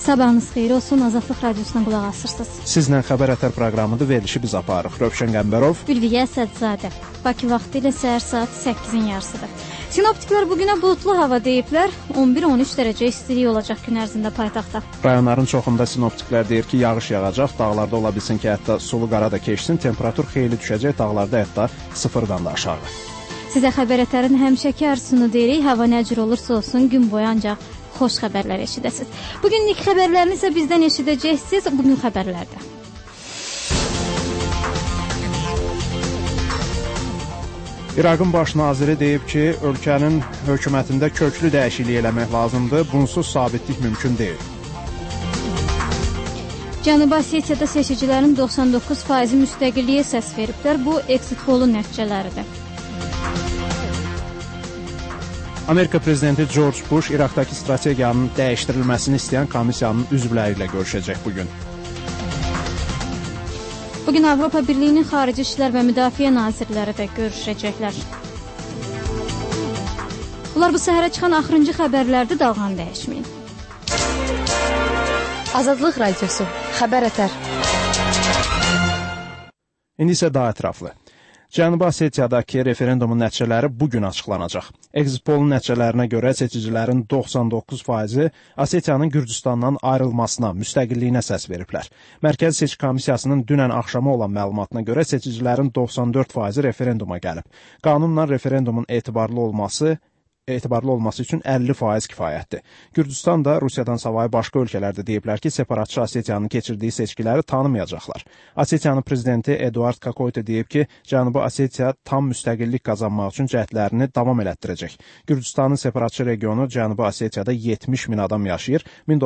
Sabahınız xeyir olsun, Azadlıq Radiosundan qulaq asırsınız. Sizlə Xəbər Ətər proqramıdır, verilişi biz aparıq. Rövşən Qəmbərov, Ülviyə Sədzadə. Bakı vaxtı ilə səhər saat 8-in yarısıdır. Sinoptiklər bugünə bulutlu hava deyiblər, 11-13 dərəcə istilik olacaq gün ərzində paytaxtda. Rayonların çoxunda sinoptiklər deyir ki, yağış yağacaq, dağlarda ola bilsin ki, hətta sulu qara da keçsin, temperatur xeyli düşəcək, dağlarda hətta 0-dan da aşağı. Sizə Xəbər Ətərin həmişəki arzusunu deyirik, hava nə cür olursa olsun, gün boyu ancaq xoş xəbərlər eşidəsiniz. Bugünlük xəbərlərini isə bizdən eşidəcəksiniz bugün xəbərlərdə. İraqın baş naziri deyib ki, ölkənin hökumətində köklü dəyişiklik eləmək lazımdır, bunsuz sabitlik mümkün deyil. Cənubi Osetiyada seçicilərin 99% müstəqilliyə səs veriblər. Bu, exit polun nəticələridir. Amerika prezidenti George Bush İraqdakı strategiyanın dəyişdirilməsini istəyən komissiyanın üzvləri ilə görüşəcək bugün. Bugün Avropa Birliyinin Xarici İşlər və Müdafiə Nazirləri də görüşəcəklər. Bunlar bu səhərə çıxan axırıncı xəbərlərdə, dalğanı dəyişməyin. Azadlıq Radiosu, Xəbər Ətər. İndi isə daha ətraflı. Cənubi Osetiyadakı referendumun nəticələri bugün açıqlanacaq. Exit polun nəticələrinə görə seçicilərin 99%-i Osetiyanın Gürcüstandan ayrılmasına, müstəqilliyinə səs veriblər. Mərkəzi Seçki Komissiyasının dünən axşamı olan məlumatına görə seçicilərin 94%-i referenduma gəlib. Qanunla referendumun etibarlı olması üçün 50% kifayətdir. Gürcüstan da Rusiyadan savayı başqa ölkələrdə deyiblər ki, separatçı Osetiyanın keçirdiyi seçkiləri tanımayacaqlar. Osetiyanın prezidenti Eduard Kakoyte deyib ki, Cənubi Osetiya tam müstəqillik qazanmaq üçün cəhdlərini davam elətdirəcək. Gürcüstanın separatçı regionu Cənubi Osetiyada 70 min adam yaşayır.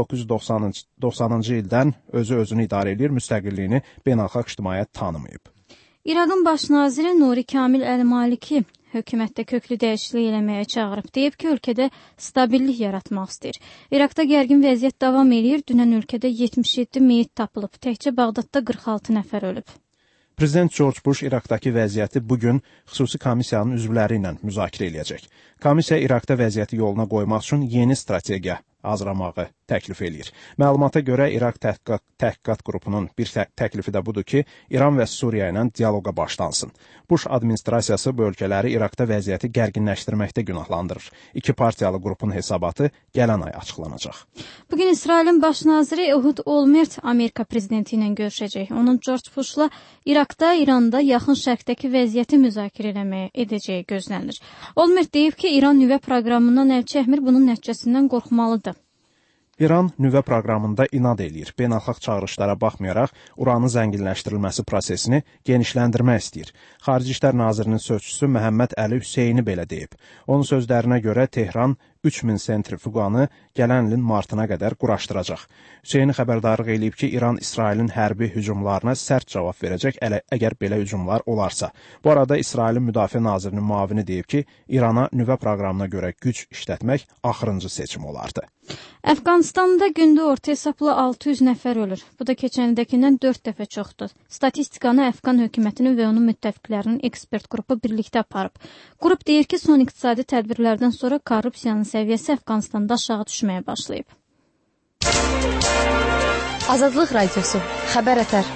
1990-cı ildən özünü idarə edir, müstəqilliyini beynəlxalq ictimaiyyət tanımayıb. İraqın baş naziri Nuri Kamil Əl-Maliki hökumətdə köklü dəyişiklik eləməyə çağırıb. Deyib ki, ölkədə stabillik yaratmaq istəyir. İraqda gərgin vəziyyət davam edir. Dünən ölkədə 77 meyit tapılıb. Təkcə Bağdadda 46 nəfər ölüb. Prezident George Bush İraqdakı vəziyyəti bugün xüsusi komissiyanın üzvləri ilə müzakirə eləyəcək. Komissiya İraqda vəziyyəti yoluna qoymaq üçün yeni strategiya hazırlamağı təklif eləyir. Məlumata görə İraq təhqiqat qrupunun bir təklifi də budur ki, İran və Suriya ilə dialoqa başlansın. Bush administrasiyası bu ölkələri İraqda vəziyyəti gərginləşdirməkdə günahlandırır. İki partiyalı qrupun hesabatı gələn ay açıqlanacaq. Bugün İsrailin baş naziri Ehud Olmert Amerika prezidenti ilə görüşəcək. Onun George Bush'la İraqda, İranda, yaxın şərqdəki vəziyyəti müzakirə edəcəyi gözlənilir. Olmert deyib ki, İran nüvə proqramından əl çəkmir, bunun nəticəsindən qorxmalıdır. İran nüvə proqramında inad eləyir. Beynəlxalq çağırışlara baxmayaraq uranın zənginləşdirilməsi prosesini genişləndirmək istəyir. Xarici İşlər Nazirinin sözçüsü Məhəmməd Əli Hüseyni belə deyib. Onun sözlərinə görə Tehran 3000 sentrifuqanı gələn ilin martına qədər quraşdıracaq. Hüseyni xəbərdarlıq eləyib ki, İran İsrailin hərbi hücumlarına sərt cavab verəcək əgər belə hücumlar olarsa. Bu arada İsrailin Müdafiə Nazirinin müavini deyib ki, İrana nüvə proqramına görə güc işlətmək axırıncı seçim olardı. Əfqanistanda gündə orta hesabla 600 nəfər ölür. Bu da keçən ildəkindən 4 dəfə çoxdur. Statistikanı Əfqan hökumətinin və onun müttəfiqlərinin ekspert qrupu birlikdə aparıb. Qrup deyir ki, son iqtisadi tədbirlərdən sonra korrupsiyanın səviyyəsi Əfqanistanda aşağı düşməyə başlayıb. Azadlıq Radiosu, Xəbər Ətər.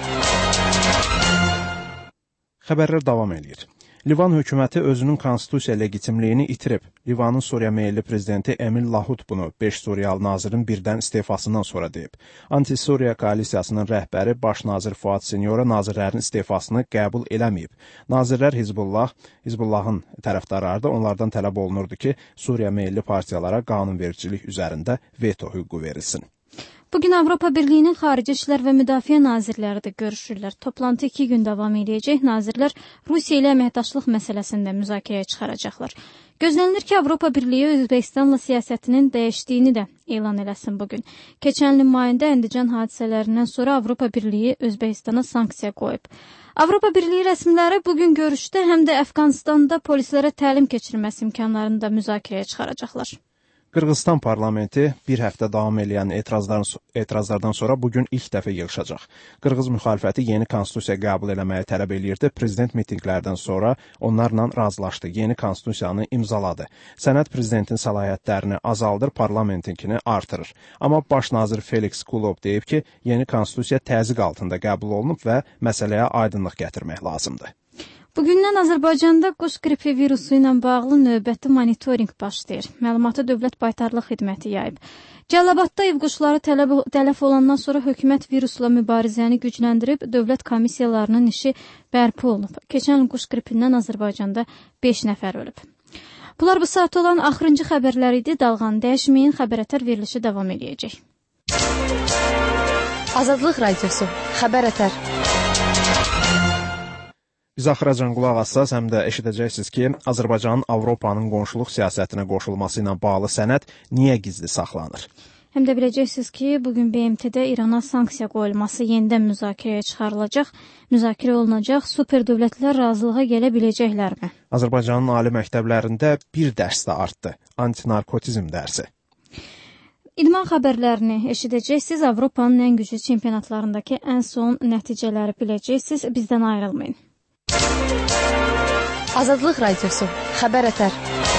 Xəbərlər davam edir. Livan hökuməti özünün konstitusiya legitimliyini itirib. Livanın Suriya meyilli prezidenti Emil Lahud bunu 5 Suriyalı nazirin birdən istefasından sonra deyib. Anti-Suriya koalisiyasının rəhbəri baş nazir Fuad Senyora nazirlərin istefasını qəbul eləməyib. Nazirlər Hizbullahın tərəfdarları da onlardan tələb olunurdu ki, Suriya meyilli partiyalara qanunvericilik üzərində veto hüququ verilsin. Bugün Avropa Birliyinin Xarici İşlər və Müdafiə Nazirləri də görüşürlər. Toplantı 2 gün davam edəcək. Nazirlər Rusiya ilə əməkdaşlıq məsələsində müzakirəyə çıxaracaqlar. Gözlənilir ki, Avropa Birliyi Özbəkistanla siyasətinin dəyişdiyini də elan eləsin bugün. Keçən ilin mayında Əndican hadisələrindən sonra Avropa Birliyi Özbəkistana sanksiya qoyub. Avropa Birliyi rəsmiləri bugün görüşdə həm də Əfqanistanda polislərə təlim keçirməsi imkanlarını da müzakirəyə çıxaracaqlar. Qırğızstan parlamenti bir həftə davam edən etirazlardan sonra bugün ilk dəfə yığışacaq. Qırğız müxalifəti yeni konstitusiya qəbul eləməyi tələb eləyirdi. Prezident mitinqlərdən sonra onlarla razılaşdı. Yeni konstitusiyanı imzaladı. Sənəd prezidentin səlahiyyətlərini azaldır, parlamentinkini artırır. Amma baş nazir Felix Kulov deyib ki, yeni konstitusiya təzyiq altında qəbul olunub və məsələyə aydınlıq gətirmək lazımdır. Bugündən Azərbaycanda quş qripi virusu ilə bağlı növbəti monitorinq başlayır. Məlumatı Dövlət Baytarlıq Xidməti yayıb. Cəlilabadda ev quşları tələf olandan sonra hökumət virusla mübarizəni gücləndirib, dövlət komissiyalarının işi bərpa olunub. Keçən il quş qripindən Azərbaycanda 5 nəfər ölüb. Bunlar bu saat olan axırıncı xəbərlər idi. Dalğanı dəyişməyin, Xəbər Ətər verilişi davam edəcək. Azadlıq Radiosu, Xəbər Ətər. Biz axıracan qulaq assaz, həm də eşidəcəksiniz ki, Azərbaycanın Avropanın qonşuluq siyasətinə qoşulması ilə bağlı sənəd niyə gizli saxlanır? Həm də biləcəksiniz ki, bugün BMT-də İrana sanksiya qoyulması yenidən müzakirəyə çıxarılacaq, müzakirə olunacaq, super dövlətlər razılığa gələ biləcəklərmi? Azərbaycanın ali məktəblərində bir dərs də artdı, antinarkotizm dərsi. İdman xəbərlərini eşidəcəksiniz, Avropanın ən güclü çempionatlarındakı ən son nəticələri biləcəksiniz, bizdən ayrılmayın. Azadlıq Radiosu, Xəbər Ətər.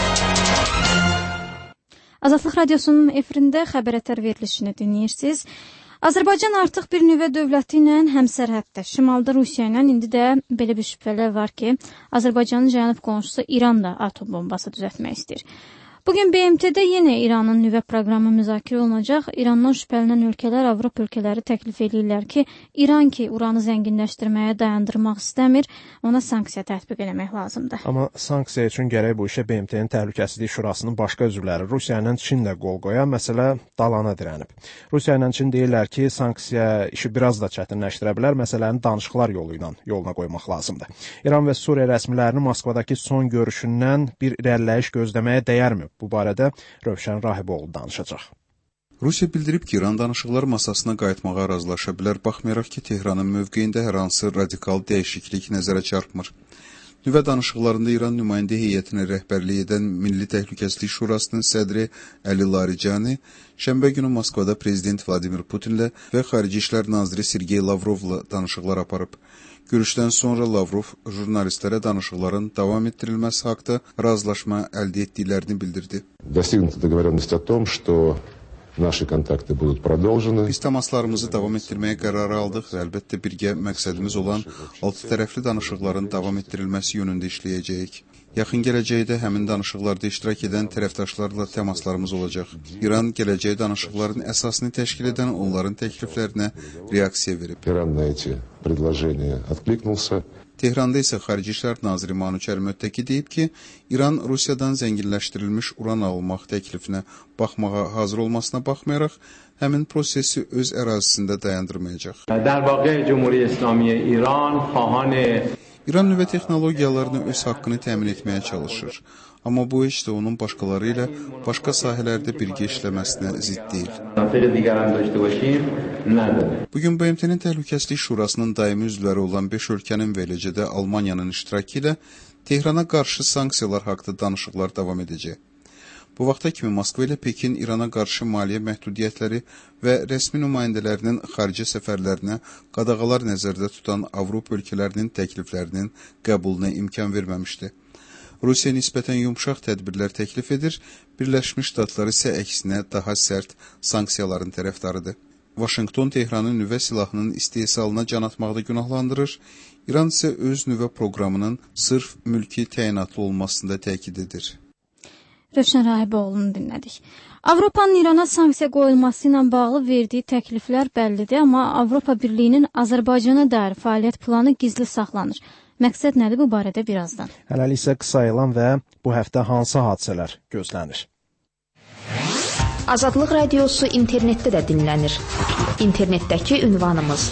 Azadlıq Radiosunun efirində Xəbər Ətər verilişini dinləyirsiniz. Azərbaycan artıq bir nüvə dövləti ilə həmsərhəddə. Şimalda Rusiya ilə indi də belə bir şübhələr var ki, Azərbaycanın cənub qonşusu İran da atom bombası düzəltmək istəyir. Bugün BMT-də yenə İranın nüvə proqramı müzakirə olunacaq. İrandan şübhələnən ölkələr Avropa ölkələri təklif edirlər ki, İran ki, uranı zənginləşdirməyə dayandırmaq istəmir, ona sanksiya tətbiq etmək lazımdır. Amma sanksiya üçün gərək bu işə BMT-nin Təhlükəsizlik Şurasının başqa üzvləri Rusiya ilə Çin də qol qoya, məsələ dalana dirənib. Rusiya ilə Çin deyirlər ki, sanksiya işi biraz da çətinləşdirə bilər, məsələni danışıqlar yoluna qoymaq lazımdır. İran və Suriya rəsmilərinin Moskvadakı son görüşündən bir irəliləyiş gözləməyə dəyərmi? Bu barədə Rövşən Rahiboğlu danışacaq. Rusiya bildirib ki, İran danışıqlar masasına qayıtmağa razılaşa bilər, baxmayaraq ki, Tehranın mövqeyində hər hansı radikal dəyişiklik nəzərə çarpmır. Nüvə danışıqlarında İran nümayəndə heyətinə rəhbərlik edən Milli Təhlükəsizlik Şurasının sədri Əli Larijani şənbə günü Moskvada prezident Vladimir Putinlə və Xarici İşlər naziri Sergey Lavrovla danışıqlar aparıb. Görüşdən sonra Lavrov jurnalistlərə danışıqların davam etdirilməsi haqda razılaşma əldə etdiklərini bildirdi. Достигнута договоренность о том, что наши контакты будут продолжены. Biz təmaslarımızı davam etdirməyə qərarı aldıq və əlbəttə birgə məqsədimiz olan 6 tərəfli danışıqların davam etdirilməsi yönündə işləyəcəyik. Yaxın gələcəkdə həmin danışıqlarda iştirak edən tərəfdaşlarla təmaslarımız olacaq. İran gələcək danışıqların əsasını təşkil edən onların təkliflərinə reaksiya verib. İran на эти предложения откликнулся. Tehranda isə Xarici İşlər naziri Manuçer Möttəki deyib ki, İran Rusiyadan zənginləşdirilmiş uran almaq təklifinə baxmağa hazır olmasına baxmayaraq, həmin prosesi öz ərazisində dayandırmayacaq. İran nüvə texnologiyalarını öz haqqını təmin etməyə çalışır. Amma bu heç də onun başqaları ilə başqa sahələrdə birgə işləməsinə zidd deyil. Bugün BMT-nin Təhlükəsizlik Şurasının daimi üzvləri olan 5 ölkənin və eləcə də Almaniyanın iştirakı ilə Tehrana qarşı sanksiyalar haqqında danışıqlar davam edəcək. Bu vaxta kimi Moskva ilə Pekin İrana qarşı maliyyə məhdudiyyətləri və rəsmi nümayəndələrinin xarici səfərlərinə qadağalar nəzərdə tutan Avropa ölkələrinin təkliflərinin qəbuluna imkan verməmişdi. Rusiya nisbətən yumşaq tədbirlər təklif edir, Birləşmiş Ştatlar isə əksinə daha sərt sanksiyaların tərəfdarıdır. Vaşinqton Tehranın nüvə silahının istehsalına can atmaqda günahlandırır, İran isə öz nüvə proqramının sırf mülki təyinatlı olmasında təkid edir. Rövşən Rahiboğlu'nu dinlədik. Avropanın İrana sanksiya qoyulması ilə bağlı verdiyi təkliflər bəllidir, amma Avropa Birliyinin Azərbaycana dair fəaliyyət planı gizli saxlanır. Məqsəd nədir bu barədə birazdan? Hələlik isə qısa elan və bu həftə hansı hadisələr gözlənir? Azadlıq Radiosu internetdə də dinlənir. İnternetdəki ünvanımız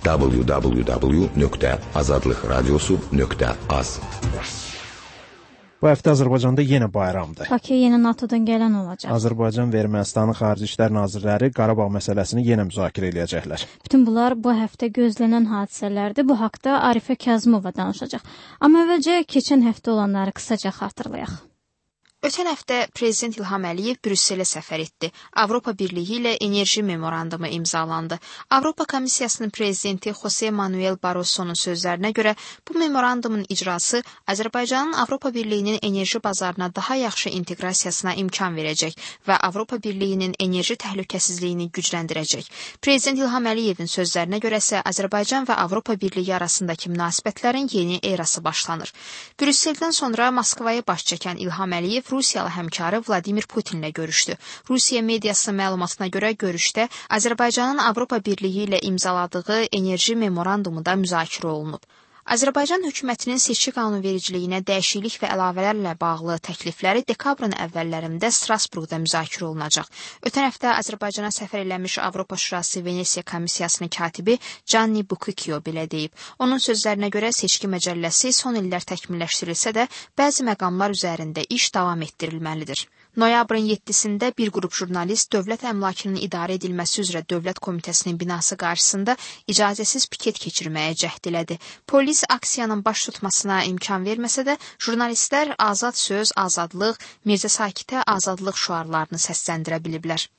www.azadlıqradiosu.az. Bu həftə Azərbaycanda yenə bayramdır. Bakıya yenə NATO-dan gələn olacaq. Azərbaycan və Ermənistanın Xarici İşlər Nazirləri Qarabağ məsələsini yenə müzakirə edəcəklər. Bütün bunlar bu həftə gözlənən hadisələrdir. Bu haqda Arifə Kazımova danışacaq. Amma əvvəlcə keçən həftə olanları qısaca xatırlayaq. Ötən həftə Prezident İlham Əliyev Brüsselə səfər etdi. Avropa Birliyi ilə enerji memorandumu imzalandı. Avropa Komissiyasının prezidenti Jose Manuel Barroso'nun sözlərinə görə bu memorandumun icrası Azərbaycanın Avropa Birliyinin enerji bazarına daha yaxşı inteqrasiyasına imkan verəcək və Avropa Birliyinin enerji təhlükəsizliyini gücləndirəcək. Prezident İlham Əliyevin sözlərinə görə isə Azərbaycan və Avropa Birliyi arasındakı münasibətlərin yeni erası başlanır. Brüsseldən sonra Moskvaya baş çəkən İlham Əliyev Rusiyalı həmkarı Vladimir Putinlə görüşdü. Rusiya mediasının məlumatına görə görüşdə Azərbaycanın Avropa Birliyi ilə imzaladığı enerji memorandumu da müzakirə olunub. Azərbaycan hökumətinin seçki qanunvericiliyinə dəyişiklik və əlavələrlə bağlı təklifləri dekabrın əvvəllərində Strasburqda müzakirə olunacaq. Ötən həftə Azərbaycana səfər eləmiş Avropa Şurası Venesiya Komissiyasının katibi Gianni Bucicchio belə deyib. Onun sözlərinə görə seçki məcəlləsi son illər təkmilləşdirilsə də bəzi məqamlar üzərində iş davam etdirilməlidir. Noyabrın 7-sində bir qrup jurnalist dövlət əmlakının idarə edilməsi üzrə Dövlət Komitəsinin binası qarşısında icazəsiz piket keçirməyə cəhd elədi. Polis aksiyanın baş tutmasına imkan verməsə də, jurnalistlər azad söz, azadlıq, Mirzə Sakitə azadlıq şüarlarını səsləndirə biliblər.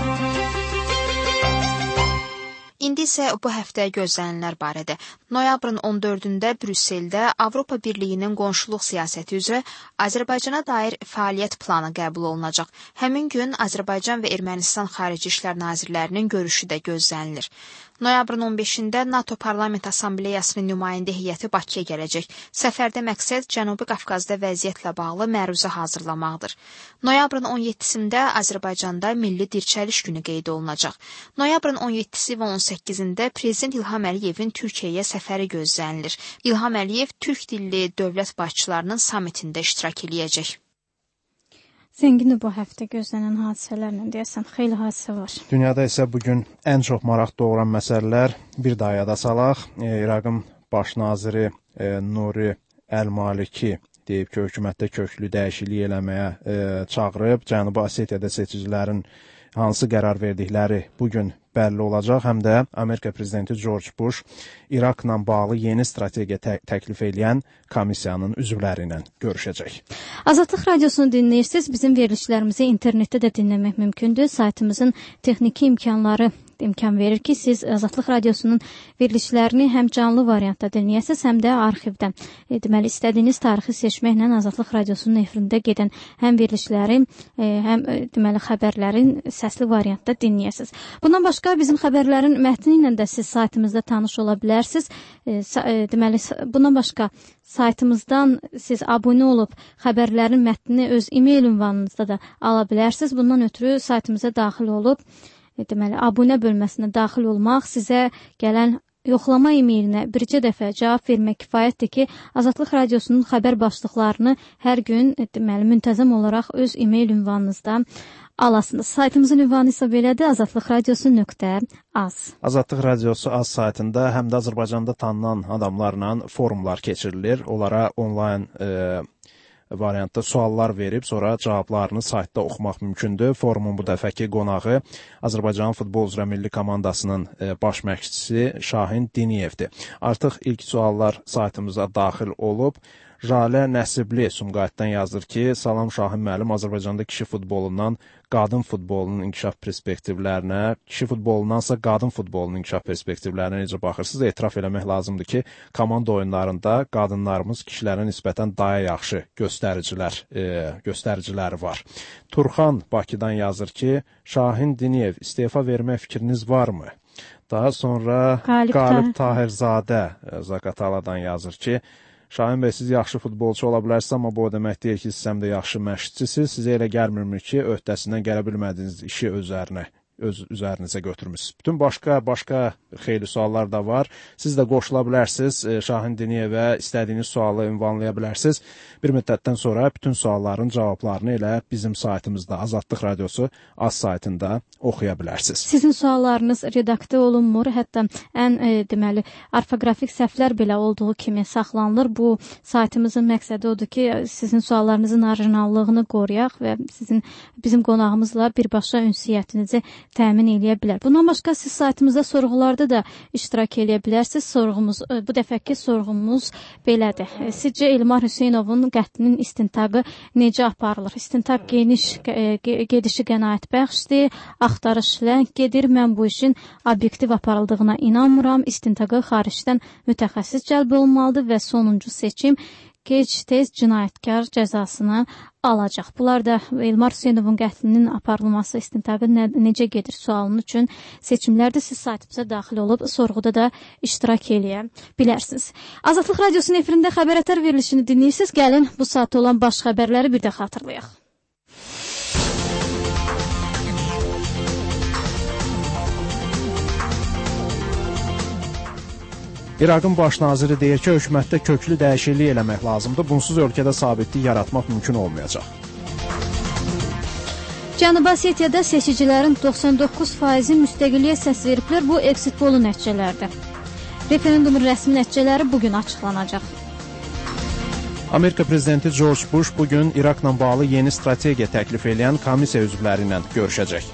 İndi isə bu həftə gözlənilənlər barədə. Noyabrın 14-də Brüsseldə Avropa Birliyinin qonşuluq siyasəti üzrə Azərbaycana dair fəaliyyət planı qəbul olunacaq. Həmin gün Azərbaycan və Ermənistan Xarici İşlər Nazirlərinin görüşü də gözlənilir. Noyabrın 15-də NATO Parlament Assambleyasının nümayəndə heyəti Bakıya gələcək. Səfərdə məqsəd Cənubi Qafqazda vəziyyətlə bağlı məruzə hazırlamaqdır. Noyabrın 17-sində Azərbaycanda Milli Dirçəliş günü qeyd olunacaq. Noyabrın 17-si və 18-də Prezident İlham Əliyevin Türkiyəyə səfəri gözlənilir. İlham Əliyev türk dilli dövlət başçılarının samitində iştirak eləyəcək. Zəngin bu həftə gözlənən hadisələrlə deyəsən xeyli hadisə var. Dünyada isə bugün ən çox maraq doğuran məsələlər bir daha yada salaq. İraqın baş naziri Nuri Əl-Maliki deyib ki, hökumətdə köklü dəyişiklik eləməyə çağırıb. Cənubi Osetiyada seçicilərin hansı qərar verdikləri bugün bəlli olacaq. Həm də Amerika prezidenti George Bush İraqla bağlı yeni strategiya təklif edən komissiyanın üzvləri ilə görüşəcək. Azadlıq radiosunu dinləyirsiniz. Bizim verilişlərimizi internetdə də dinləmək mümkündür. Saytımızın texniki imkanları imkan verir ki, siz Azadlıq radiosunun verilişlərini həm canlı variantda dinləyəsiniz, həm də arxivdə. Deməli, istədiyiniz tarixi seçməklə Azadlıq radiosunun efirində gedən həm verilişləri, həm deməli xəbərlərin səsli variantda dinləyəsiniz. Bundan başqa bizim xəbərlərin mətni ilə də siz saytımızda tanış ola bilərsiniz. Deməli, bundan başqa saytımızdan siz abunə olub xəbərlərin mətnini öz e-mail ünvanınızda da ala bilərsiniz. Bundan ötürü saytımıza daxil olub deməli, abunə bölməsinə daxil olmaq sizə gələn yoxlama e-mailinə bircə dəfə cavab vermək kifayətdir ki, Azadlıq radiosunun xəbər başlıqlarını hər gün deməli, müntəzəm olaraq öz e-mail ünvanınızda alasınız. Saytımızın ünvanı isə belədir, azadlıqradiosu.az. Azadlıq radiosu az saytında həm də Azərbaycanda tanınan adamlarla forumlar keçirilir. Onlara onlayn variantda suallar verib, sonra cavablarını saytda oxumaq mümkündür. Forumun bu dəfəki qonağı Azərbaycan futbol üzrə milli komandasının baş məşqçisi Şahin Diniyevdir. Artıq ilk suallar saytımıza daxil olub. Jalə Nəsibli Sumqayıtdan yazır ki, salam Şahin müəllim, Azərbaycanda kişi futbolundan qadın futbolunun inkişaf perspektivlərinə, kişi futbolundansa qadın futbolunun inkişaf perspektivlərinə necə baxırsınız? Etiraf eləmək lazımdır ki, komanda oyunlarında qadınlarımız kişilərə nisbətən daha yaxşı göstəriciləri var. Turxan Bakıdan yazır ki, Şahin Diniyev, istefa vermək fikriniz varmı? Daha sonra Qalib Tahirzadə Zaqataladan yazır ki, Şahin bəy, siz yaxşı futbolçu ola bilərsiniz, amma bu o demək deyil ki, siz həm də yaxşı məşqçisiniz. Sizə elə gəlmirmi ki, öhdəsindən gələ bilmədiyiniz işi öz üzərinizə götürmüsünüz. Bütün başqa xeyli suallar da var. Siz də qoşula bilərsiniz. Şahin Diniyevə istədiyiniz sualı ünvanlaya bilərsiniz. Bir müddətdən sonra bütün sualların cavablarını elə bizim saytımızda Azadlıq Radiosu az saytında oxuya bilərsiniz. Sizin suallarınız redaktə olunmur, hətta ən deməli orfoqrafik səhvlər belə olduğu kimi saxlanılır. Bu saytımızın məqsədi odur ki, sizin suallarınızın orijinallığını qoruyaq və bizim qonağımızla birbaşa ünsiyyətinizi təmin edə bilər. Bundan başqa siz saytımızda sorğularda da iştirak edə bilərsiniz. Sorğumuz, bu dəfəki sorğumuz belədir. Sizcə Elmar Hüseynovun qətlinin istintaqı necə aparılır? İstintaq gedişi qənaətbəxşdir, axtarış ləng gedir. Mən bu işin obyektiv aparıldığına inanmıram. İstintaqa xaricdən mütəxəssis cəlb olunmalıdır və sonuncu seçim gec-tez cinayətkar cəzasını alacaq. Bunlar da Elmar Hüseynovun qətlinin aparılması, istintaqı necə gedir sualının üçün seçimlərdə siz saytımıza daxil olub sorğuda da iştirak eləyə bilərsiniz. Azadlıq Radiosunun efirində xəbər ətər verilişini dinləyirsiniz. Gəlin bu saatda olan baş xəbərləri bir də xatırlayaq. İraqın baş naziri deyir ki, hökumətdə köklü dəyişiklik eləmək lazımdır. Bunsuz ölkədə sabitlik yaratmaq mümkün olmayacaq. Cənubi Osetiyada seçicilərin 99%-i müstəqilliyə səs veriblər. Bu exit polu nəticələrdir. Referendumun rəsmi nəticələri bugün açıqlanacaq. Amerika prezidenti George Bush bugün İraqla bağlı yeni strategiya təklif edən komissiya üzvləri ilə görüşəcək.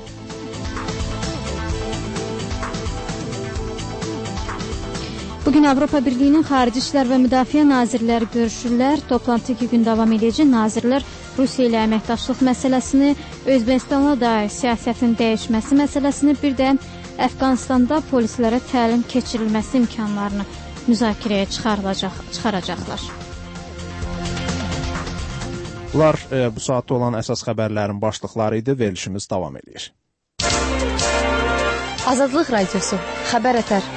Bugün Avropa Birliyinin Xarici İşlər və Müdafiə Nazirləri görüşürlər. Toplantı 2 gün davam edəcək. Nazirlər Rusiya ilə əməkdaşlıq məsələsini, Özbəkistanla dair siyasətin dəyişməsi məsələsini, bir də Əfqanistanda polislərə təlim keçirilməsi imkanlarını müzakirəyə çıxaracaqlar. Bunlar bu saatda olan əsas xəbərlərin başlıqları idi. Verilişimiz davam edir. Azadlıq Radiosu, xəbər ətər.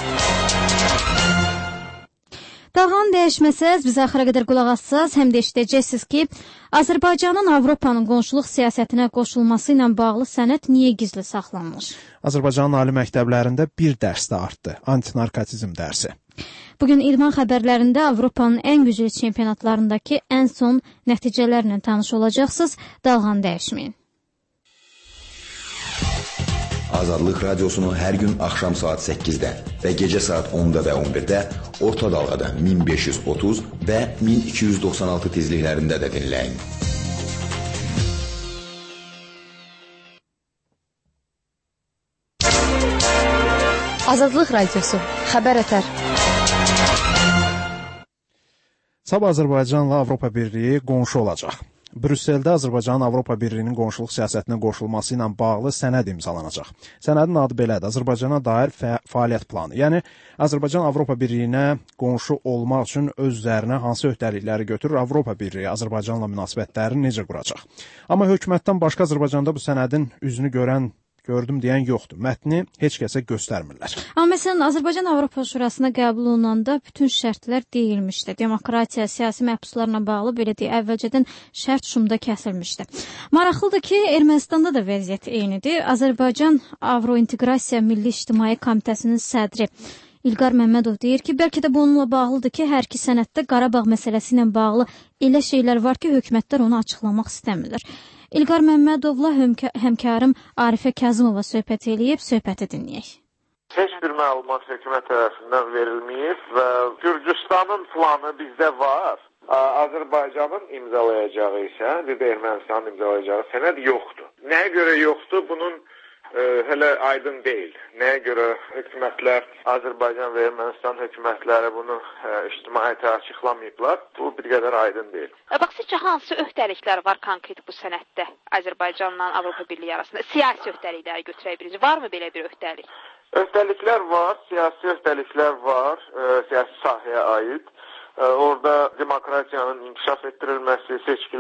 Dalğanın dəyişməsəz, bizə axıra qədər qulaq assaz, həm də eşidəcəksiniz ki, Azərbaycanın Avropanın qonşuluq siyasətinə qoşulması ilə bağlı sənəd niyə gizli saxlanılır? Azərbaycanın ali məktəblərində bir dərs də artdı, antinarkotizm dərsi. Bugün İdman xəbərlərində Avropanın ən güclü çempionatlarındakı ən son nəticələrlə tanış olacaqsınız. Dalğanı dəyişməyin. Azadlıq Radiosunu hər gün axşam saat 8-də və gecə saat 10-da və 11-də orta dalğada 1530 və 1296 tezliklərində də dinləyin. Azadlıq Radiosu, xəbər ətər. Sabah Azərbaycanla Avropa Birliyi qonşu olacaq. Brüsseldə Azərbaycanın Avropa Birliyinin qonşuluq siyasətinə qoşulması ilə bağlı sənəd imzalanacaq. Sənədin adı belədir: Azərbaycana dair fəaliyyət planı. Yəni, Azərbaycan Avropa Birliyinə qonşu olmaq üçün öz üzərinə hansı öhdəlikləri götürür, Avropa Birliyi Azərbaycanla münasibətlərini necə quracaq. Amma hökumətdən başqa Azərbaycanda bu sənədin üzünü gördüm deyən yoxdur. Mətni heç kəsə göstərmirlər. Amma məsələn, Azərbaycan Avropa Şurasına qəbul olunanda bütün şərtlər deyilmişdi. Demokratiya, siyasi məhbuslarla bağlı belə deyək, əvvəlcədən şərt şumda kəsilmişdi. Maraqlıdır ki, Ermənistanda da vəziyyət eynidir. Azərbaycan Avrointeqrasiya Milli İctimai Komitəsinin sədri İlqar Məmmədov deyir ki, bəlkə də bununla bağlıdır ki, hər iki sənəddə Qarabağ məsələsi ilə bağlı elə şeylər var ki, hökumətlər onu açıqlamaq istəmirlər. İlqar Məmmədovla həmkarım Arifə Kazımova söhbət eləyib, söhbəti dinləyək. Heç bir məlumat hökumət tərəfindən verilməyib və Gürcüstanın planı bizdə var. Azərbaycanın imzalayacağı isə, bir də Ermənistanın imzalayacağı sənəd yoxdur. Nəyə görə yoxdur? Bunun hələ aydın deyil. Nəyə görə hökumətlər, Azərbaycan və Ermənistan hökumətləri bunu ictimaiyyətə açıqlamayıblar? Bu bir qədər aydın deyil. Bax, sizcə hansı öhdəliklər var konkret bu sənəddə Azərbaycanla Avropa Birliyi arasında? Siyasi öhdəlikləri götürək birinci. Varmı belə bir öhdəlik? Öhdəliklər var, siyasi öhdəliklər var, siyasi sahəyə aid. Orada demokratiyanın inkişaf etdirilməsi,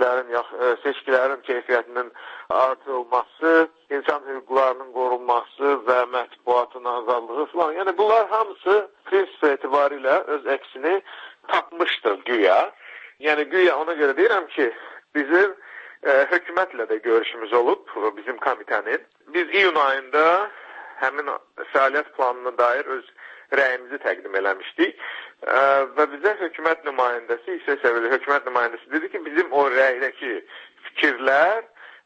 seçkilərin keyfiyyətinin artırılması, insan hüquqlarının qorunması və mətbuatın azadlığı falan. Yəni bunlar hamısı prinsip etibarilə öz əksini tapmışdır güya. Yəni güya ona görə deyirəm ki, bizim hökumətlə də görüşümüz olub, bizim komitənin. Biz iyun ayında həmin fəaliyyət planına dair öz rəyimizi təqdim eləmişdik və bizə hökumət nümayəndəsi, yüksək səviyyəli hökumət nümayəndəsi dedi ki, bizim o rəydəki fikirlər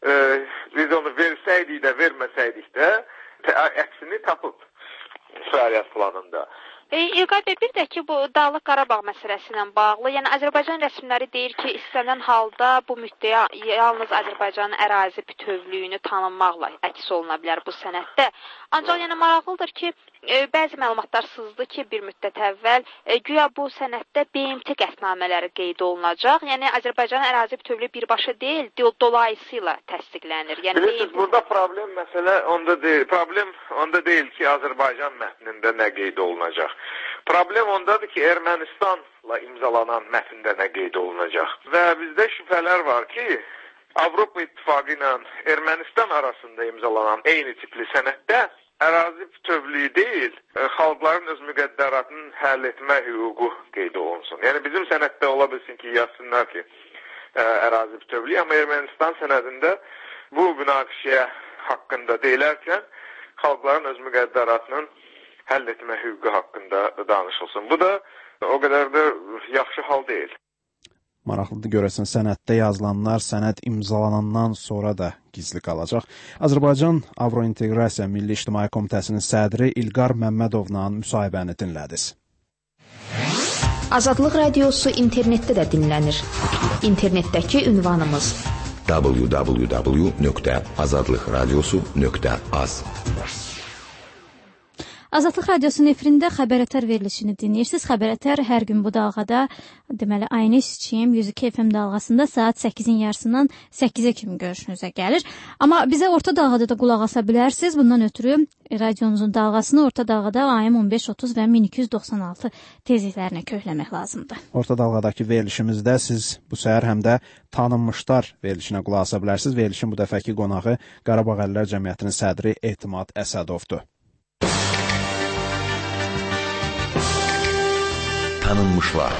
biz onu versəydik də, verməsəydik də əksini tapıb fəaliyyət planında. İlqay bəy, bir də ki, bu Dağlıq Qarabağ məsələsi ilə bağlı, yəni Azərbaycan rəsmiləri deyir ki, istənilən halda bu müddəa yalnız Azərbaycanın ərazi bütövlüyünü tanınmaqla əks oluna bilər bu sənəddə. Ancaq yəni maraqlıdır ki, bəzi məlumatlar sızdı ki, bir müddət əvvəl güya bu sənəddə BMT qətnamələri qeyd olunacaq. Yəni Azərbaycanın ərazi bütövlüyü birbaşa deyil, dolayısıyla təsdiqlənir. Yəni bilirsiniz, burada problem məsələ onda deyil ki, Azərbaycan mətnində nə qeyd olunacaq. Problem ondadır ki, Ermənistanla imzalanan mətndə nə qeyd olunacaq. Və bizdə şübhələr var ki, Avropa İttifaqı ilə Ermənistan arasında imzalanan eyni tipli sənəddə ərazi bütövlüyü deyil, xalqların öz müqəddəratını həll etmə hüququ qeyd olunsun. Yəni bizim sənəddə ola bilsin ki, yazsınlar ki, ərazi bütövlüyü, amma Ermənistan sənədində bu münaqişəyə haqqında deyilərkən xalqların öz müqəddəratının həll etmə hüququ haqqında danışılsın. Bu da o qədər də yaxşı hal deyil. Maraqlıdır görəsən, sənəddə yazılanlar sənəd imzalanandan sonra da gizli qalacaq. Azərbaycan Avrointeqrasiya Milli İctimai Komitəsinin sədri İlqar Məmmədovla müsahibəni dinlədiniz. Azadlıq Radiosu internetdə də dinlənir. İnternetdəki ünvanımız www.azadlıqradiosu.az. Azadlıq Radiosunun efirində xəbərətər verilişini dinləyirsiniz. Xəbərətər hər gün bu dalğada, deməli, aynı içiyim 102 FM dalğasında saat 8-in yarısından 8-ə kimi görüşünüzə gəlir. Amma bizə orta dalğada da qulaq asa bilərsiniz. Bundan ötürü radiomuzun dalğasını orta dalğada AM 1530 və 1296 tezliklərinə kökləmək lazımdır. Orta dalğadakı verilişimizdə siz bu səhər həm də tanınmışlar verilişinə qulaq asa bilərsiniz. Verilişin bu dəfəki qonağı Qarabağ Əlillər Cəmiyyətinin sədri Etimad Əsədovdur. Tanınmışlar.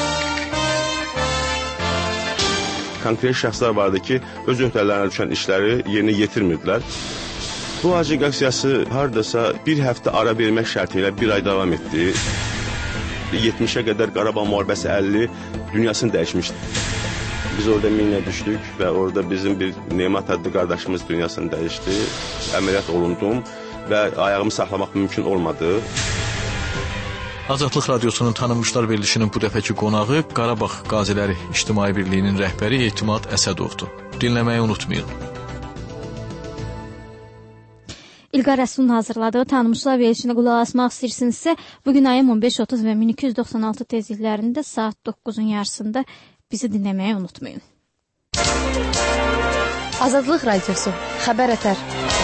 Konkret şəxslər vardı ki, öz öhdələrinə düşən işləri yerinə yetirmirdilər. Bu agitasiyası hardasa bir həftə ara vermək şərti ilə bir ay davam etdi. 70'ə qədər Qarabağ müharibəsi 50 dünyasını dəyişmişdi. Biz orada minə düşdük və orada bizim bir Nemat adlı qardaşımız dünyasını dəyişdi. Əməliyyat olundum və ayağımı saxlamaq mümkün olmadı. Azadlıq Radiosunun tanınmışlar verilişinin bu dəfəki qonağı Qarabağ Qaziləri İctimai Birliyinin rəhbəri Etimad Əsədovdur. Dinləməyi unutmayın. İlqar Rəsulun hazırladığı tanınmışlar verilişinə qulaq asmaq istəyirsinizsə, bugün ayın 15:30 və 1296 tezliklərində saat 9-un yarısında bizi dinləməyi unutmayın. Azadlıq Radiosu, xəbərətər.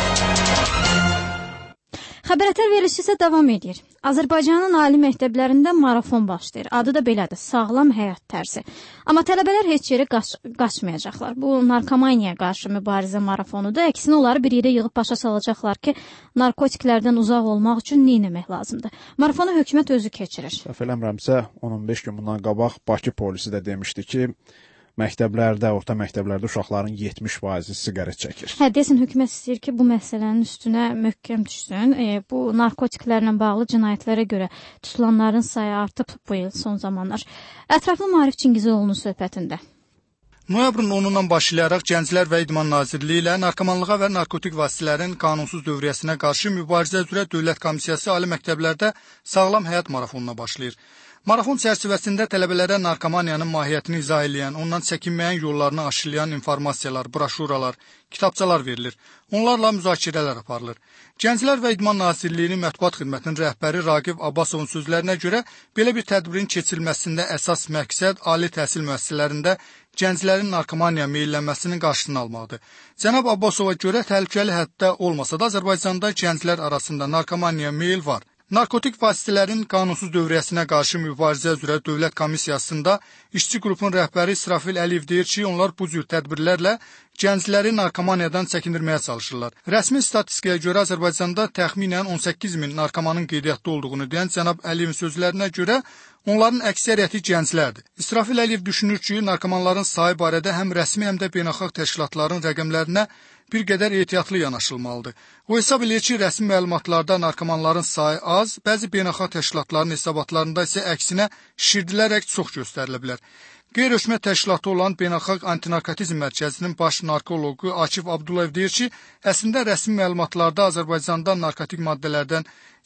Xəbərətər verilişi isə davam edir. Azərbaycanın ali məktəblərində marafon başlayır. Adı da belədir, sağlam həyat tərzi. Amma tələbələr heç yerə qaçmayacaqlar. Bu narkomaniyaya qarşı mübarizə marafonudur. Əksinə onları bir yerə yığıb başa salacaqlar ki, narkotiklərdən uzaq olmaq üçün nə etmək lazımdır. Marafonu hökumət özü keçirir. Səhv eləmirəmsə, 10-15 gün bundan qabaq Bakı polisi də demişdi ki, məktəblərdə, orta məktəblərdə uşaqların 70% siqaret çəkir. Deyəsən, hökumət istəyir ki, bu məsələnin üstünə möhkəm düşsün. Bu narkotiklərlə bağlı cinayətlərə görə tutulanların sayı artıb bu il son zamanlar. Ətraflı Maarif Çingizoğlu'nun söhbətində. Noyabrın 10-undan başlayaraq Gənclər və İdman Nazirliyi ilə narkomanlığa və narkotik vasitələrin qanunsuz dövriyyəsinə qarşı mübarizə üzrə Dövlət Komissiyası ali məktəblərdə sağlam həyat marafonuna başlayır. Marafon çərçivəsində tələbələrə narkomaniyanın mahiyyətini izah edən, ondan çəkinməyən yollarını aşılayan informasiyalar, broşuralar, kitabçalar verilir. Onlarla müzakirələr aparılır. Gənclər və İdman Nazirliyinin mətbuat xidmətinin rəhbəri Raqib Abbasovun sözlərinə görə belə bir tədbirin keçirilməsində əsas məqsəd ali təhsil müəssisələrində gənclərin narkomaniya meyllənməsinin qarşısını almaqdır. Cənab Abbasova görə təhlükəli həddə olmasa da Azərbaycanda gənclər arasında narkomaniya meyl var. Narkotik vasitələrin qanunsuz dövriyyəsinə qarşı mübarizə üzrə Dövlət Komissiyasında işçi qrupun rəhbəri İsrafil Əliyev deyir ki, onlar bu cür tədbirlərlə gəncləri narkomaniyadan çəkindirməyə çalışırlar. Rəsmi statistikaya görə Azərbaycanda təxminən 18 min narkomanın qeydiyyatda olduğunu deyən cənab Əliyevin sözlərinə görə onların əksəriyyəti gənclərdir. İsrafil Əliyev düşünür ki, narkomanların sayı barədə həm rəsmi, həm də beynəlxalq təşkilatların rəqəmlərinə bir qədər ehtiyatlı yanaşılmalıdır. O hesab edir ki, rəsmi məlumatlarda narkomanların sayı az, bəzi beynəlxalq təşkilatların hesabatlarında isə əksinə şişirdilərək çox göstərilə bilər. Qeyri-hökumət təşkilatı olan Beynəlxalq Antinarkotizm Mərkəzinin baş narkoloqu Akif Abdullayev deyir ki, əslində rəsmi məlumatlarda Azərbaycanda narkotik maddələrdən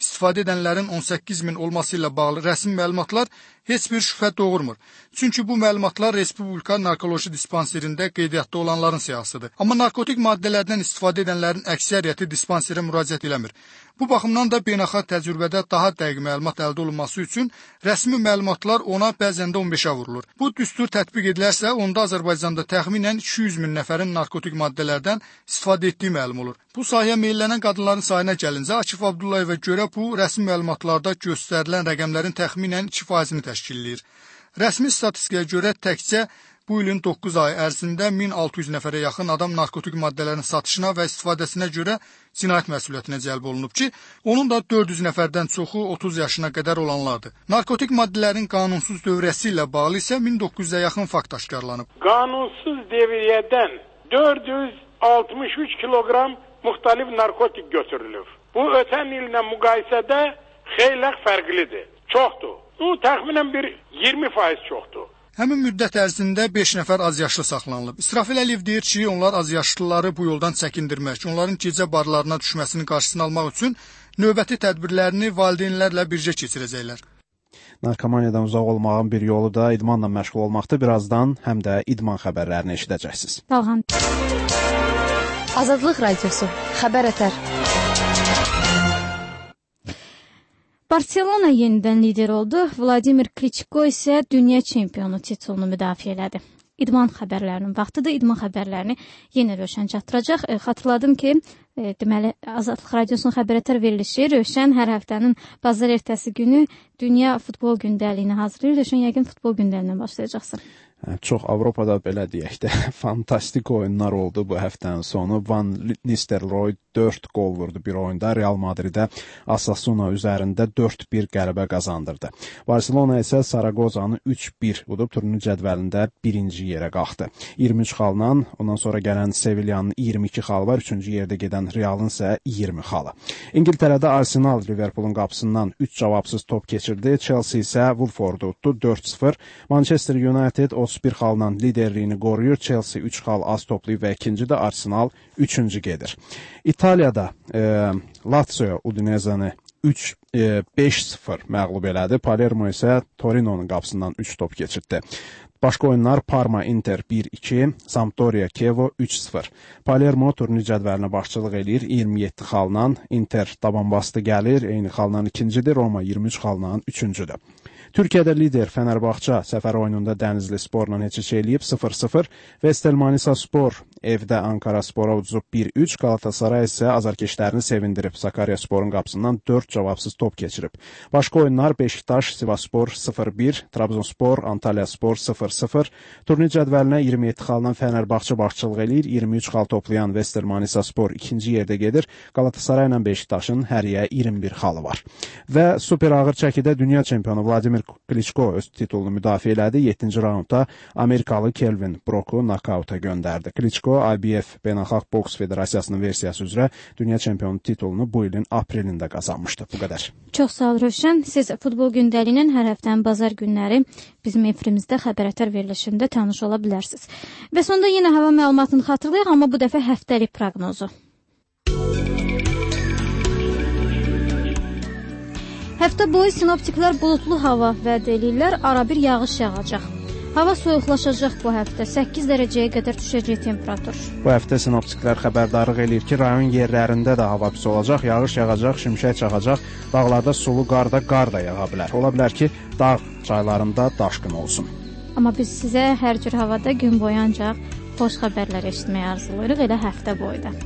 istifadə edənlərin 18 min olması ilə bağlı rəsmi məlumatlar heç bir şübhə doğurmur. Çünki bu məlumatlar Respublika Narkoloji Dispanserində qeydiyyatda olanların siyahısıdır. Amma narkotik maddələrdən istifadə edənlərin əksəriyyəti dispanserə müraciət eləmir. Bu baxımdan da beynəlxalq təcrübədə daha dəqiq məlumat əldə olunması üçün rəsmi məlumatlar ona bəzən də 15-ə vurulur. Bu düstur tətbiq edilərsə, onda Azərbaycanda təxminən 200 min nəfərin narkotik maddələrdən istifadə etdiyi məlum olur. Bu sahəyə meylənən qadınların sayına gəlincə, Akif Abdullayeva görə bu rəsmi məlumatlarda göstərilən rəqəmlərin təxminən 2%-ni təşkil edir. Rəsmi statistikaya görə təkcə bu ilin 9 ay ərzində 1600 nəfərə yaxın adam narkotik maddələrin satışına və istifadəsinə görə cinayət məsuliyyətinə cəlb olunub ki, onun da 400 nəfərdən çoxu 30 yaşına qədər olanlardır. Narkotik maddələrin qanunsuz dövriyyəsi ilə bağlı isə 1900-ə yaxın fakt aşkarlanıb. Qanunsuz dövriyyədən 463 kiloqram müxtəlif narkotik götürülür. Bu ötən illə müqayisədə xeyli fərqlidir. Çoxdur. Bu təxminən bir 20% çoxdur. Həmin müddət ərzində 5 nəfər azyaşlı saxlanılıb. İsrafil Əliyev deyir ki, onlar azyaşlıları bu yoldan çəkindirmək, onların gecə barlarına düşməsinin qarşısını almaq üçün növbəti tədbirlərini valideynlərlə birgə keçirəcəklər. Narkomaniyadan uzaq olmağın bir yolu da idmanla məşğul olmaqdır. Birazdan həm də idman xəbərlərini eşidəcəksiniz. Dalğan. Azadlıq Radiosu. Xəbər ətər. Barselona yenidən lider oldu. Vladimir Kliçko isə dünya çempionu titulunu müdafiə elədi. İdman xəbərlərinin vaxtıdır. İdman xəbərlərini yenə Rövşən çatdıracaq. Xatırladım ki, deməli Azadlıq Radiosunun xəbər ətər verilişi Rövşən hər həftənin bazar ertəsi günü Dünya Futbol Gündəliyini hazırlayır. Rövşən, yəqin futbol gündəliyindən başlayacaqsın. Çox Avropada belə deyək də fantastik oyunlar oldu bu həftənin sonu. Van Nistelrooy 4 qol vurdu bir oyunda. Real Madridə Osasuna üzərində 4-1 qələbə qazandırdı. Barcelona isə Saragozanı 3-1 udub turnirin cədvəlində birinci yerə qalxdı. 23 xalla, ondan sonra gələn Sevillanın 22 xalı var, 3-cü yerdə gedən Realın isə 20 xalı. İngiltərədə Arsenal Liverpoolun qapısından 3 cavabsız top keçirdi. Chelsea isə Watfordu utdu 4-0. Manchester United 31 xalla liderliyini qoruyur. Chelsea 3 xal az toplayıb və ikincidə Arsenal 3-cü gedir. İtaliyada Lazio Udinezəni 5-0 məğlub elədi. Palermo isə Torino'nun qapısından 3 top keçirdi. Başqa oyunlar Parma Inter 1-2, Sampdoria Chievo 3-0. Palermo turnir cədvəlinə başçılıq eləyir 27 xalla. Inter tabanbastı gəlir, eyni xalla ikincidir. Roma 23 xalla üçüncüdür. Türkiyədə lider Fənərbağça səfər oyununda Dənizli Sporla heç eləyib 0-0. Vestel Manisa Spor evdə Ankara Spora uduzub 1-3. Galatasaray isə azarkeşlərini sevindirib. Sakarya Sporun qapısından 4 cavabsız top keçirib. Başqa oyunlar Beşiktaş Sivasspor 0-1, Trabzonspor Antalya Spor 0-0. Turnir cədvəlinə 27 xalla Fənərbağça başçılıq eləyir. 23 xal toplayan Vestel Manisa Spor ikinci yerdə gedir. Galatasaray ilə Beşiktaşın həriyə 21 xalı var. Və super ağır çəkidə dünya çempionu Vladimir Kliçko öz titulunu müdafiə elədi. 7-ci raundda Amerikalı Kelvin Broku nakauta göndərdi. Kliçko IBF Beynəlxalq Boks Federasiyasının versiyası üzrə dünya çempionu titulunu bu ilin aprelində qazanmışdı. Bu qədər. Çox sağ ol Rövşən. Siz futbol gündəliyinin hər həftənin bazar günləri bizim efrimizdə xəbər ətər verilişində tanış ola bilərsiniz. Və sonda yenə hava məlumatını xatırlayaq, amma bu dəfə həftəlik proqnozu. Həftə boyu sinoptiklər bulutlu hava vəd edirlər, arabir yağış yağacaq. Hava soyuqlaşacaq bu həftə, 8 dərəcəyə qədər düşəcək temperatur. Bu həftə sinoptiklər xəbərdarlıq eləyir ki, rayon yerlərində də hava pis olacaq, yağış yağacaq, şimşək çaxacaq, dağlarda sulu qar da yağa bilər. Ola bilər ki, dağ çaylarında daşqın olsun. Amma biz sizə hər cür havada gün boyu ancaq xoş xəbərlər eşitməyi arzulayırıq, elə həftə boyu da.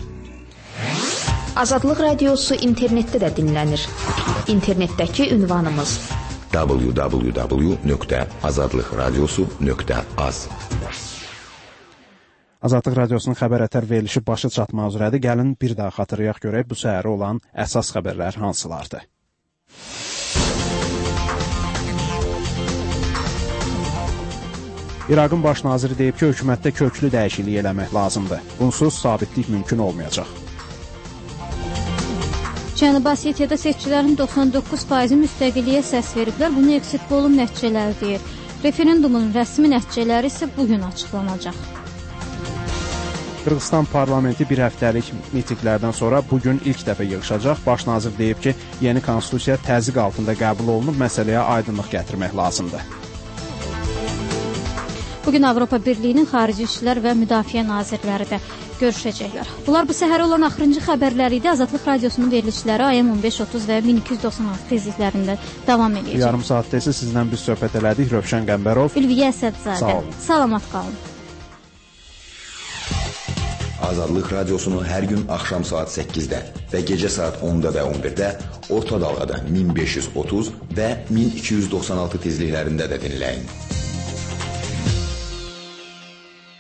Azadlıq Radiosu internetdə də dinlənir. İnternetdəki ünvanımız www.azadlıqradiosu.az. Azadlıq Radiosunun xəbər ətər verilişi başı çatmaq üzrədir. Gəlin bir daha xatırlayaq görək bu səhərə olan əsas xəbərlər hansılardır. İraqın baş naziri deyib ki, hökumətdə köklü dəyişiklik eləmək lazımdır. Bunsuz sabitlik mümkün olmayacaq. Cənubi Osetiyada seçicilərin 99% müstəqilliyə səs veriblər. Bunu exit polun nəticələri deyir. Referendumun rəsmi nəticələri isə bugün açıqlanacaq. Qırğızstan parlamenti bir həftəlik mitinqlərdən sonra bugün ilk dəfə yığışacaq. Baş nazir deyib ki, yeni konstitusiya təzyiq altında qəbul olunub, məsələyə aydınlıq gətirmək lazımdır. Bugün Avropa Birliyinin xarici işlər və müdafiə nazirləri də görüşəcəklər. Bunlar bu səhər olan axırıncı xəbərləri idi. Azadlıq Radiosunun verilişləri AM 1530 və 1296 tezliklərində davam edəcək. Yarım saatda isə sizdən biz söhbət elədik. Rövşən Qəmbərov, Ülviyə Əsədzadə. Salamat qalın. Azadlıq Radiosunu hər gün axşam saat 8-də və gecə saat 10-da və 11-də orta dalğada 1530 və 1296 tezliklərində də dinləyin.